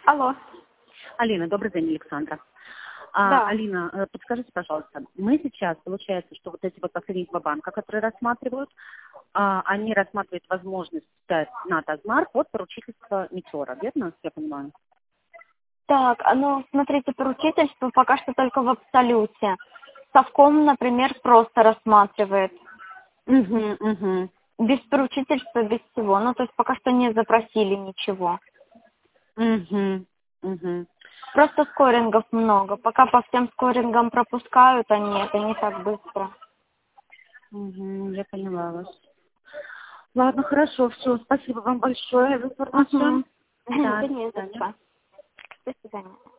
Алло. Алина, добрый день, Александра. Да. Алина, подскажите, пожалуйста, мы сейчас, получается, что вот эти вот последние два банка, которые рассматривают, они рассматривают возможность дать на Тазмар под поручительство Метеора, верно, я понимаю? Так, ну, смотрите, поручительство пока что только в абсолюте. Совком, например, просто рассматривает. Угу. Без поручительства, без всего. Ну, то есть пока что не запросили ничего. Угу. Просто скорингов много. Пока по всем скорингам пропускают, это не так быстро. Я поняла вас. Ладно, хорошо, все, спасибо вам большое за информацию. Да, Да, не до за свидания. что. До свидания.